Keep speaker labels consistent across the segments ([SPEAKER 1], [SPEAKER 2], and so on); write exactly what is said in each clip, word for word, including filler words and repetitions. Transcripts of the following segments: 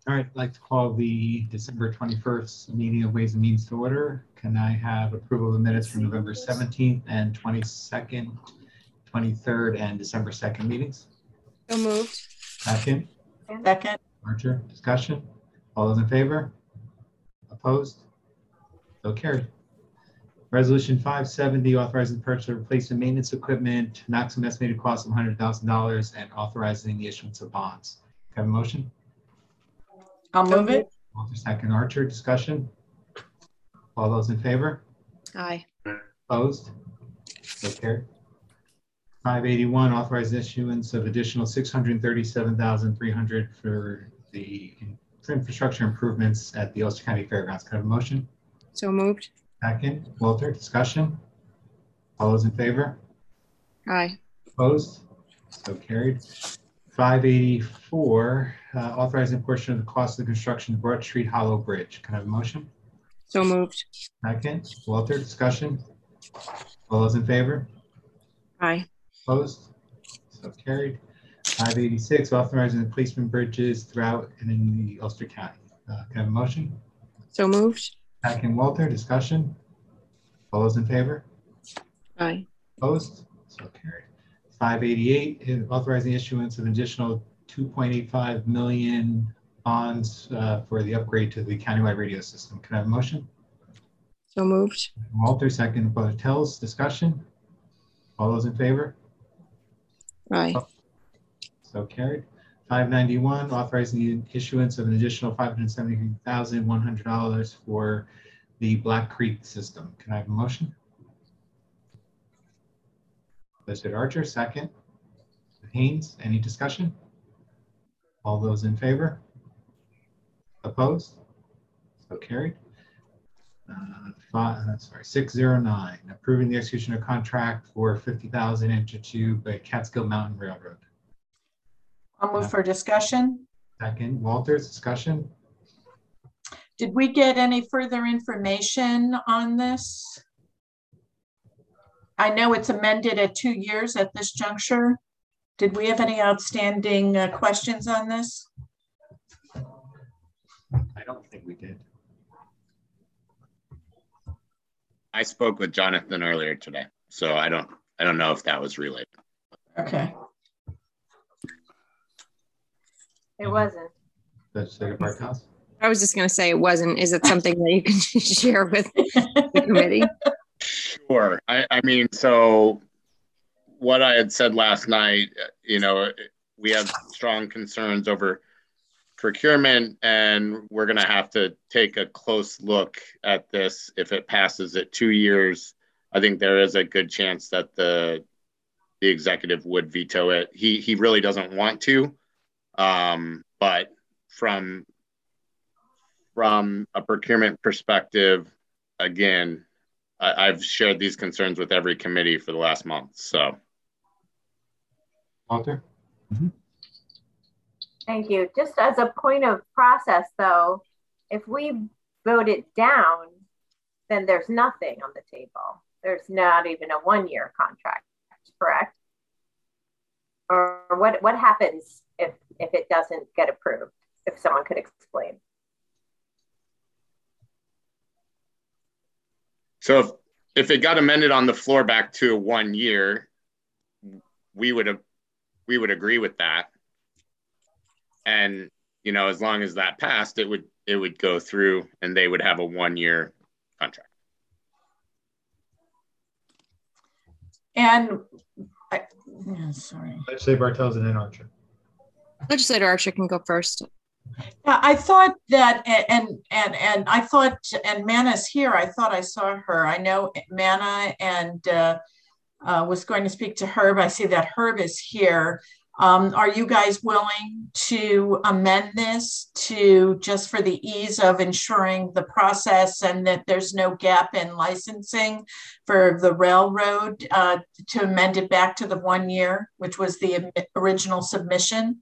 [SPEAKER 1] All right, I'd like to call the December twenty-first meeting of Ways and Means to order. Can I have approval of the minutes from November seventeenth and twenty-second, twenty-third, and December second meetings?
[SPEAKER 2] So moved.
[SPEAKER 1] Second.
[SPEAKER 3] Second.
[SPEAKER 1] Archer, discussion? All those in favor? Opposed? So carried. Resolution five seventy, authorizing the purchase of replacement maintenance equipment, maximum estimated cost of one hundred thousand dollars, and authorizing the issuance of bonds. Can I have a motion?
[SPEAKER 3] I'll move it.
[SPEAKER 1] Walter, second. Archer, discussion? All those in favor?
[SPEAKER 2] Aye.
[SPEAKER 1] Opposed? So carried. five eighty-one, authorized issuance of additional six hundred thirty-seven thousand three hundred dollars for the infrastructure improvements at the Ulster County Fairgrounds. Can I have a motion?
[SPEAKER 2] So moved.
[SPEAKER 1] Second. Walter, discussion? All those in favor?
[SPEAKER 2] Aye.
[SPEAKER 1] Opposed? So carried. five eighty-four, uh, authorizing a portion of the cost of the construction of the Broad Street Hollow Bridge. Can I have a motion?
[SPEAKER 2] So moved.
[SPEAKER 1] Second. Walter, discussion? All those in favor?
[SPEAKER 2] Aye.
[SPEAKER 1] Opposed? So carried. five eighty-six, authorizing the policeman bridges throughout and in the Ulster County. Uh, can I have a motion?
[SPEAKER 2] So moved.
[SPEAKER 1] Second. Walter, discussion? All those in favor?
[SPEAKER 2] Aye.
[SPEAKER 1] Opposed? So carried. five eighty-eight, authorizing the issuance of additional two point eight five million bonds uh, for the upgrade to the countywide radio system. Can I have a motion?
[SPEAKER 2] So moved.
[SPEAKER 1] Walter, second. Brother Tells, discussion? All those in favor?
[SPEAKER 2] Aye.
[SPEAKER 1] So carried. five ninety-one, authorizing the issuance of an additional five hundred seventy-three thousand one hundred dollars for the Black Creek system. Can I have a motion? Listed Archer, second. Haynes, any discussion? All those in favor? Opposed? So carried. Uh, five, uh, sorry, six oh nine, approving the execution of contract for fifty thousand entered to by Catskill Mountain Railroad.
[SPEAKER 3] I'll move for discussion.
[SPEAKER 1] Second. Walters, discussion?
[SPEAKER 3] Did we get any further information on this? I know it's amended at two years at this juncture. Did we have any outstanding uh, questions on this?
[SPEAKER 1] I don't think we did.
[SPEAKER 4] I spoke with Jonathan earlier today, so I don't I don't know if that was relayed.
[SPEAKER 3] Okay.
[SPEAKER 5] It wasn't.
[SPEAKER 1] Legislator Bartos?
[SPEAKER 2] I was just going to say it wasn't. Is it something that you can share with the committee?
[SPEAKER 4] Sure. I, I mean, so what I had said last night, you know, we have strong concerns over procurement, and we're going to have to take a close look at this. If it passes at two years, I think there is a good chance that the the executive would veto it. He he really doesn't want to, um, but from from a procurement perspective, again, I, I've shared these concerns with every committee for the last month. So,
[SPEAKER 1] Walter?
[SPEAKER 5] Mm-hmm. Thank you. Just as a point of process, though, if we vote it down, then there's nothing on the table. There's not even a one-year contract, correct? Or what, what happens if, if it doesn't get approved? If someone could explain.
[SPEAKER 4] So if, if it got amended on the floor back to one year, we would have, we would agree with that. And, you know, as long as that passed, it would, it would go through and they would have a one year contract.
[SPEAKER 3] And I, yeah, sorry.
[SPEAKER 1] Legislator Bartos and then Archer.
[SPEAKER 2] Legislator Archer can go first.
[SPEAKER 3] Yeah, I thought that, and and and I thought, and Manna's here. I thought I saw her. I know Manna and uh, uh, was going to speak to Herb. I see that Herb is here. Um, are you guys willing to amend this to just for the ease of ensuring the process and that there's no gap in licensing for the railroad uh, to amend it back to the one year, which was the original submission?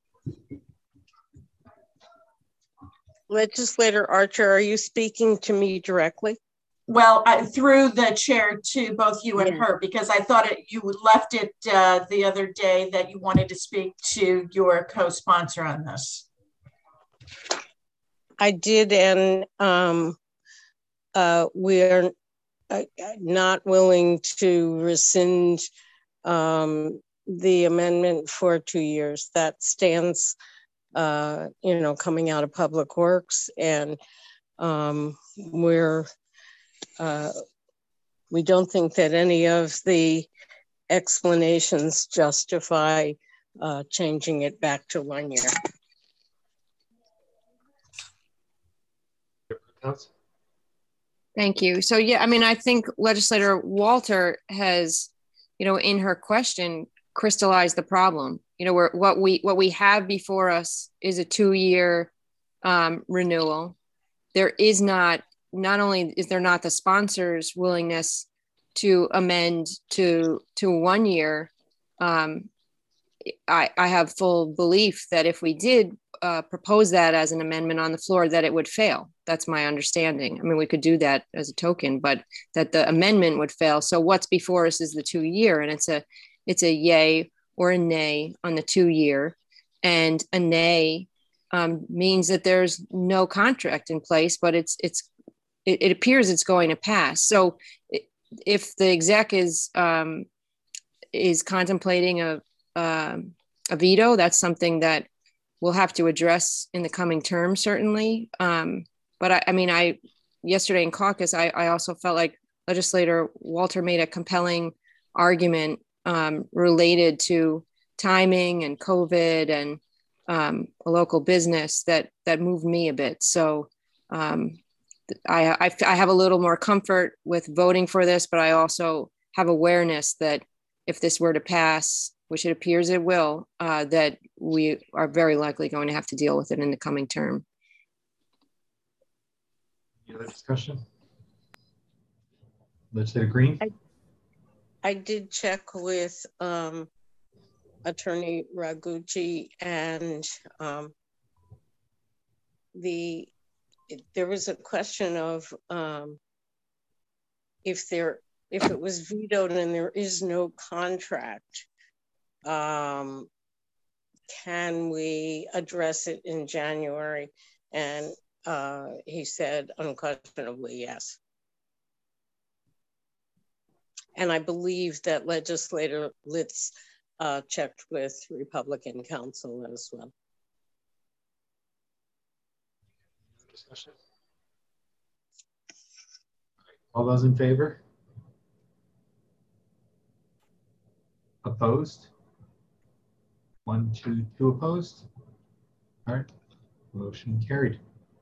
[SPEAKER 6] Legislator Archer, are you speaking to me directly?
[SPEAKER 3] Well, I, through the chair to both you and
[SPEAKER 6] Yeah.
[SPEAKER 3] her, because I thought it, you left it uh, the other day that you wanted to speak to your co-sponsor on this.
[SPEAKER 6] I did, and um, uh, we're uh, not willing to rescind um, the amendment for two years. That stands, uh, you know, coming out of Public Works, and um, we're uh, we don't think that any of the explanations justify uh, changing it back to one year.
[SPEAKER 2] Thank you. So, yeah, I mean, I think legislator Walter has, you know, in her question, crystallized the problem. You know, where what we what we have before us is a two-year um, renewal. There is not, not only is there not the sponsor's willingness to amend to to one year, um, I, I have full belief that if we did uh, propose that as an amendment on the floor, that it would fail. That's my understanding. I mean, we could do that as a token, but that the amendment would fail. So what's before us is the two year, and it's a it's a yay or a nay on the two year, and a nay um, means that there's no contract in place, but it's it's it, it appears it's going to pass. So if the exec is um, is contemplating a um, a veto, that's something that we'll have to address in the coming term, certainly. Um, but I, I mean, I yesterday in caucus, I, I also felt like legislator Walter made a compelling argument um, related to timing and COVID and um, a local business that that moved me a bit. So um, I, I, I have a little more comfort with voting for this, but I also have awareness that if this were to pass, which it appears it will, uh, that we are very likely going to have to deal with it in the coming term.
[SPEAKER 1] Any other discussion? Legislator Green?
[SPEAKER 6] I, I did check with um, Attorney Ragucci, and um, the it, there was a question of um, if there if it was vetoed and there is no contract, um, can we address it in January? And uh, he said unquestionably yes. And I believe that legislator Litz uh, checked with Republican counsel as well.
[SPEAKER 1] Discussion. All those in favor? Opposed? One, two, two opposed. All right, motion carried.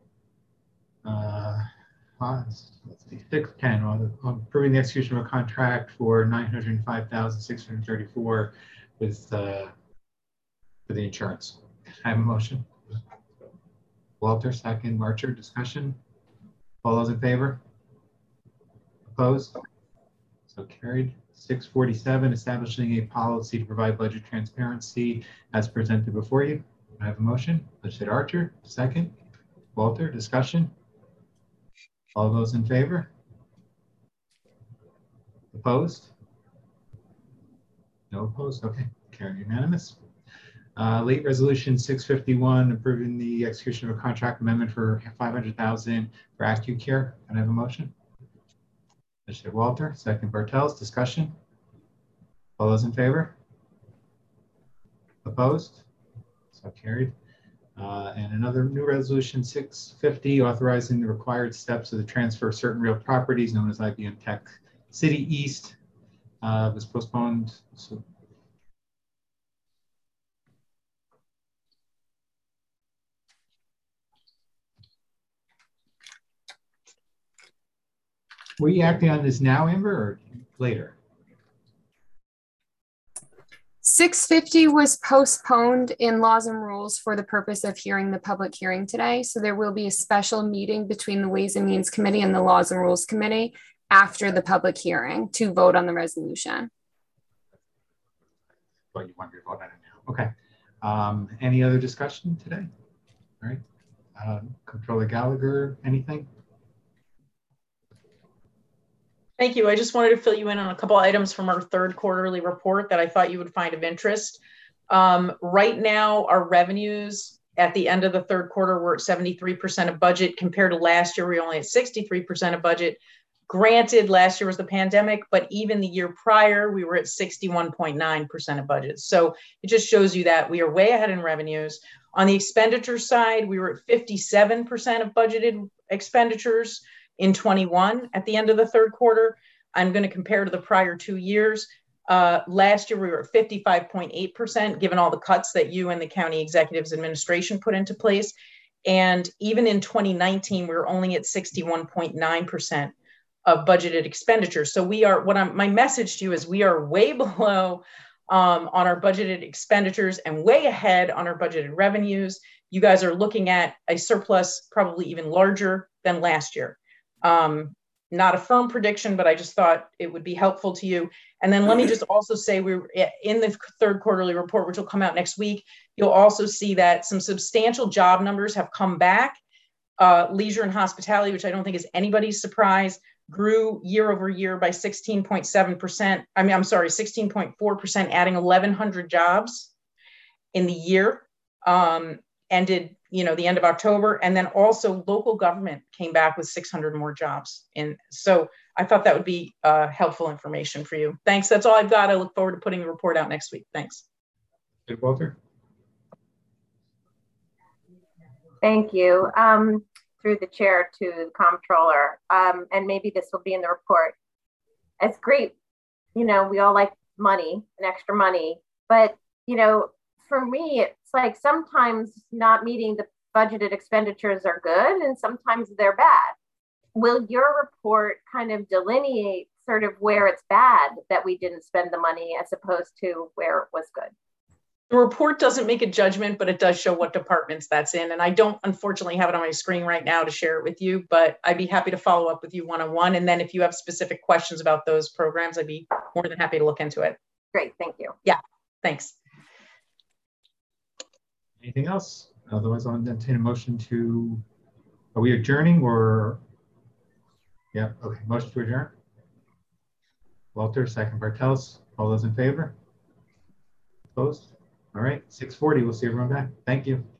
[SPEAKER 1] Uh, let's see, six ten on approving the execution of a contract for nine hundred five thousand six hundred thirty-four with uh, for the insurance. I have a motion. Walter, second. Marcher, discussion. All those in favor? Opposed? So carried. six forty-seven, establishing a policy to provide budget transparency as presented before you. I have a motion. Legislator Archer, second. Walter, discussion. All those in favor? Opposed? No opposed. Okay, carried unanimous. Uh, late resolution six fifty-one, approving the execution of a contract amendment for five hundred thousand for AccuCare. Can I have a motion? Legislator Walter, second. Bartels, discussion. All those in favor? Opposed? So carried. Uh, and another new resolution six fifty, authorizing the required steps of the transfer of certain real properties known as I B M Tech City East uh, was postponed. So were you acting on this now, Amber, or later?
[SPEAKER 7] six fifty was postponed in laws and rules for the purpose of hearing the public hearing today. So there will be a special meeting between the Ways and Means Committee and the Laws and Rules Committee after the public hearing to vote on the resolution.
[SPEAKER 1] Well, you want to vote on it now. Okay. Um, any other discussion today? All right. Um, Comptroller Gallagher, anything?
[SPEAKER 8] Thank you. I just wanted to fill you in on a couple items from our third quarterly report that I thought you would find of interest. Um, right now, our revenues At the end of the third quarter, we're at seventy-three percent of budget. Compared to last year, we only at sixty-three percent of budget. Granted, last year was the pandemic, but even the year prior, we were at sixty-one point nine percent of budget. So it just shows you that we are way ahead in revenues. On the expenditure side, we were at fifty-seven percent of budgeted expenditures in twenty-one at the end of the third quarter. I'm going to compare to the prior two years. Uh, last year, we were at fifty-five point eight percent, given all the cuts that you and the county executives administration put into place. And even in twenty nineteen, we were only at sixty-one point nine percent of budgeted expenditures. So we are, what I'm, my message to you is we are way below um, on our budgeted expenditures and way ahead on our budgeted revenues. You guys are looking at a surplus probably even larger than last year. Um, not a firm prediction, but I just thought it would be helpful to you. And then let me just also say, we're in the third quarterly report, which will come out next week. You'll also see that some substantial job numbers have come back. Uh, leisure and hospitality, which I don't think is anybody's surprise, grew year over year by sixteen point seven percent. I mean, I'm sorry, sixteen point four percent, adding eleven hundred jobs in the year, um, ended, you know, the end of October. And then also local government came back with six hundred more jobs. And so I thought that would be uh, helpful information for you. Thanks. That's all I've got. I look forward to putting the report out next week. Thanks.
[SPEAKER 1] Good, Walter.
[SPEAKER 5] Thank you. Um, through the chair to the comptroller, um, and maybe this will be in the report. It's great, you know, we all like money and extra money, but, you know, for me, it's like sometimes not meeting the budgeted expenditures are good and sometimes they're bad. Will your report kind of delineate sort of where it's bad that we didn't spend the money as opposed to where it was good?
[SPEAKER 8] The report doesn't make a judgment, but it does show what departments that's in. And I don't unfortunately have it on my screen right now to share it with you, but I'd be happy to follow up with you one-on-one. And then if you have specific questions about those programs, I'd be more than happy to look into it.
[SPEAKER 5] Great, thank you.
[SPEAKER 8] Yeah, thanks.
[SPEAKER 1] Anything else? Otherwise, I'll entertain a motion to, are we adjourning or? Yeah, okay, motion to adjourn. Walter, second Bartels. All those in favor? Opposed? All right, six forty, we'll see everyone back. Thank you.